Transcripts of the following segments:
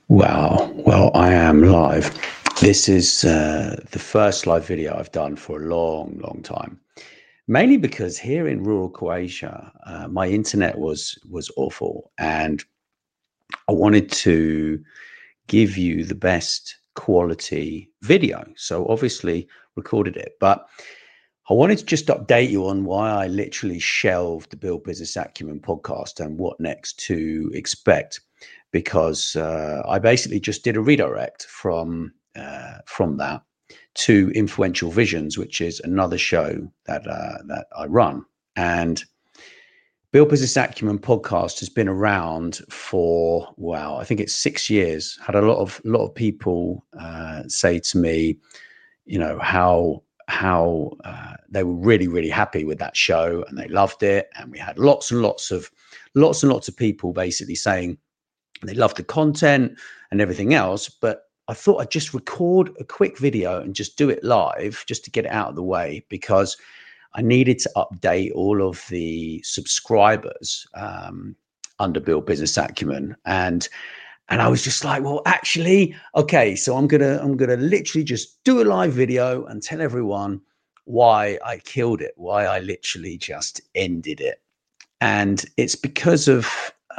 Wow. Well, I am live. This is the first live video I've done for a long, long time. Mainly because here in rural Croatia, my internet was awful, and I wanted to give you the best quality video. So obviously recorded it, but I wanted to just update you on why I literally shelved the Build Business Acumen podcast and what next to expect, because I basically just did a redirect from that to Influential Visions, which is another show that I run. And Build Business Acumen podcast has been around for, wow, I think it's 6 years. Had a lot of people say to me, you know, how they were really happy with that show and they loved it, and we had lots and lots of people basically saying they loved the content and everything else. But I thought I'd just record a quick video and just do it live just to get it out of the way, because I needed to update all of the subscribers under Build Business Acumen. And I was just like, well, actually, okay, so I'm gonna literally just do a live video and tell everyone why I killed it, why I literally just ended it. And it's because of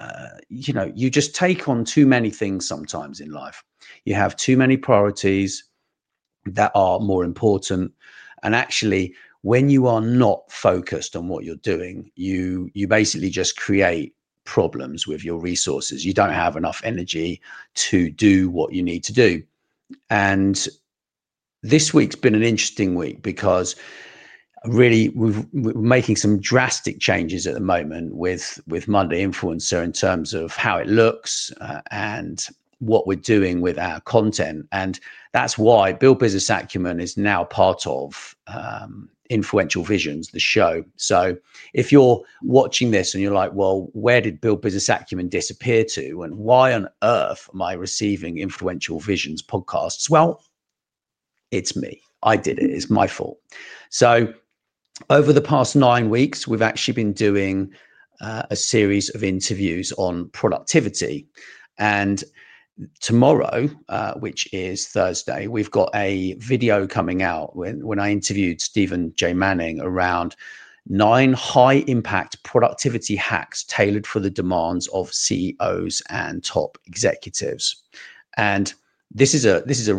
you just take on too many things sometimes in life. You have too many priorities that are more important, and actually, when you are not focused on what you're doing, you basically just create problems with your resources. You don't have enough energy to do what you need to do. And this week's been an interesting week because really we're making some drastic changes at the moment with Monday Influencer in terms of how it looks and what we're doing with our content. And that's why Build Business Acumen is now part of Influential Visions, the show. So if you're watching this and you're like, well, where did Build Business Acumen disappear to? And why on earth am I receiving Influential Visions podcasts? Well, it's me. I did it. It's my fault. So over the past 9 weeks, we've actually been doing a series of interviews on productivity. And tomorrow, which is Thursday, we've got a video coming out when I interviewed Stephen J. Manning around 9 high impact productivity hacks tailored for the demands of CEOs and top executives. And this is a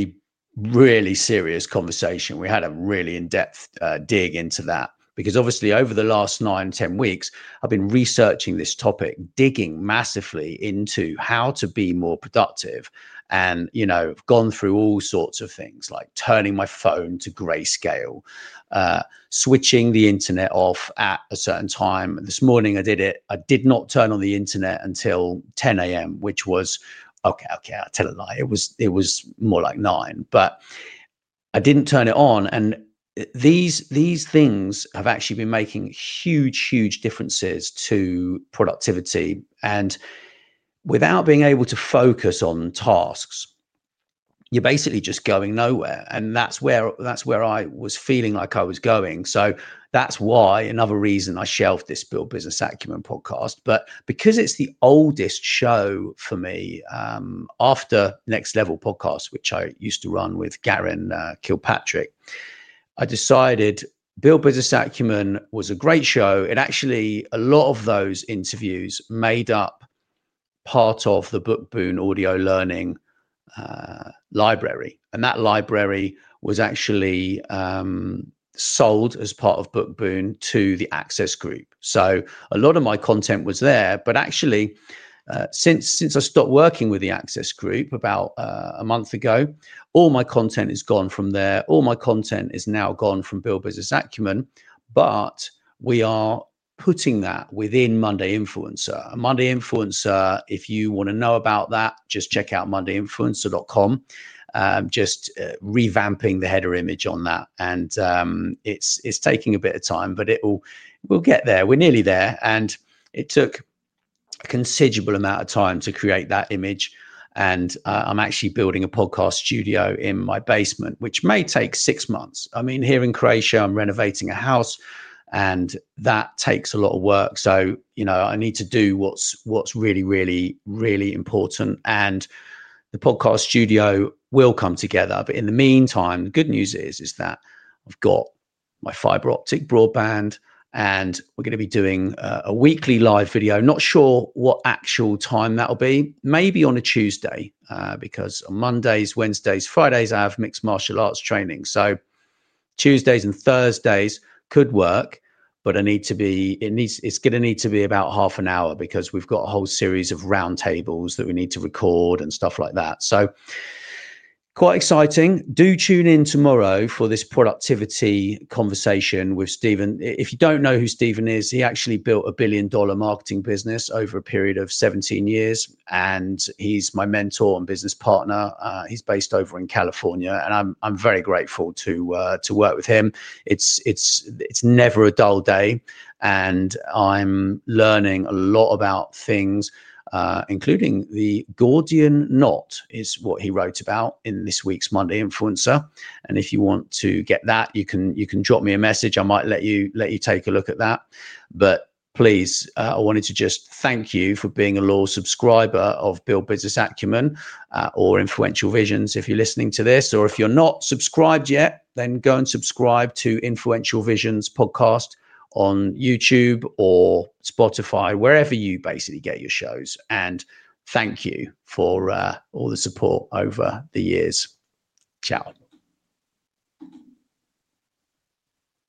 really serious conversation. We had a really in-depth dig into that, because obviously over the last 9-10 weeks, I've been researching this topic, digging massively into how to be more productive. And, I've gone through all sorts of things like turning my phone to grayscale, switching the internet off at a certain time. This morning I did it. I did not turn on the internet until 10 a.m., which was, okay, I'll tell a lie. It was more like 9, but I didn't turn it on. And these things have actually been making huge differences to productivity. And without being able to focus on tasks, you're basically just going nowhere. And that's where I was feeling like I was going. So that's why, another reason, I shelved this Build Business Acumen podcast. But because it's the oldest show for me, after Next Level podcast, which I used to run with Garen Kilpatrick, I decided Build Business Acumen was a great show. It actually, a lot of those interviews made up part of the Bookboon audio learning library. And that library was actually sold as part of Bookboon to the Access Group. So a lot of my content was there, but actually since I stopped working with the Access Group about a month ago, all my content is gone from there. All my content is now gone from Build Business Acumen, but we are putting that within Monday Influencer. Monday Influencer, if you want to know about that, just check out mondayinfluencer.com. Just revamping the header image on that, and it's taking a bit of time, but we'll get there. We're nearly there, and it took a considerable amount of time to create that image. And I'm actually building a podcast studio in my basement, which may take 6 months. I mean, here in Croatia, I'm renovating a house, and that takes a lot of work. So, I need to do what's really important. And the podcast studio will come together. But in the meantime, the good news is that I've got my fiber optic broadband, and we're going to be doing a weekly live video. Not sure what actual time that'll be. Maybe on a Tuesday, because on Mondays, Wednesdays, Fridays, I have mixed martial arts training. So Tuesdays and Thursdays could work, but it's going to need to be about half an hour, because we've got a whole series of roundtables that we need to record and stuff like that. So quite exciting. Do tune in tomorrow for this productivity conversation with Stephen. If you don't know who Stephen is, he actually built $1 billion marketing business over a period of 17 years. And he's my mentor and business partner. He's based over in California, and I'm very grateful to work with him. It's never a dull day, and I'm learning a lot about things, including the Gordian knot is what he wrote about in this week's Monday Influencer. And if you want to get that, you can drop me a message. I might let you take a look at that. But please, I wanted to just thank you for being a loyal subscriber of Build Business Acumen, or Influential Visions if you're listening to this. Or if you're not subscribed yet, then go and subscribe to Influential Visions podcast on YouTube or Spotify, wherever you basically get your shows. And thank you for all the support over the years. Ciao.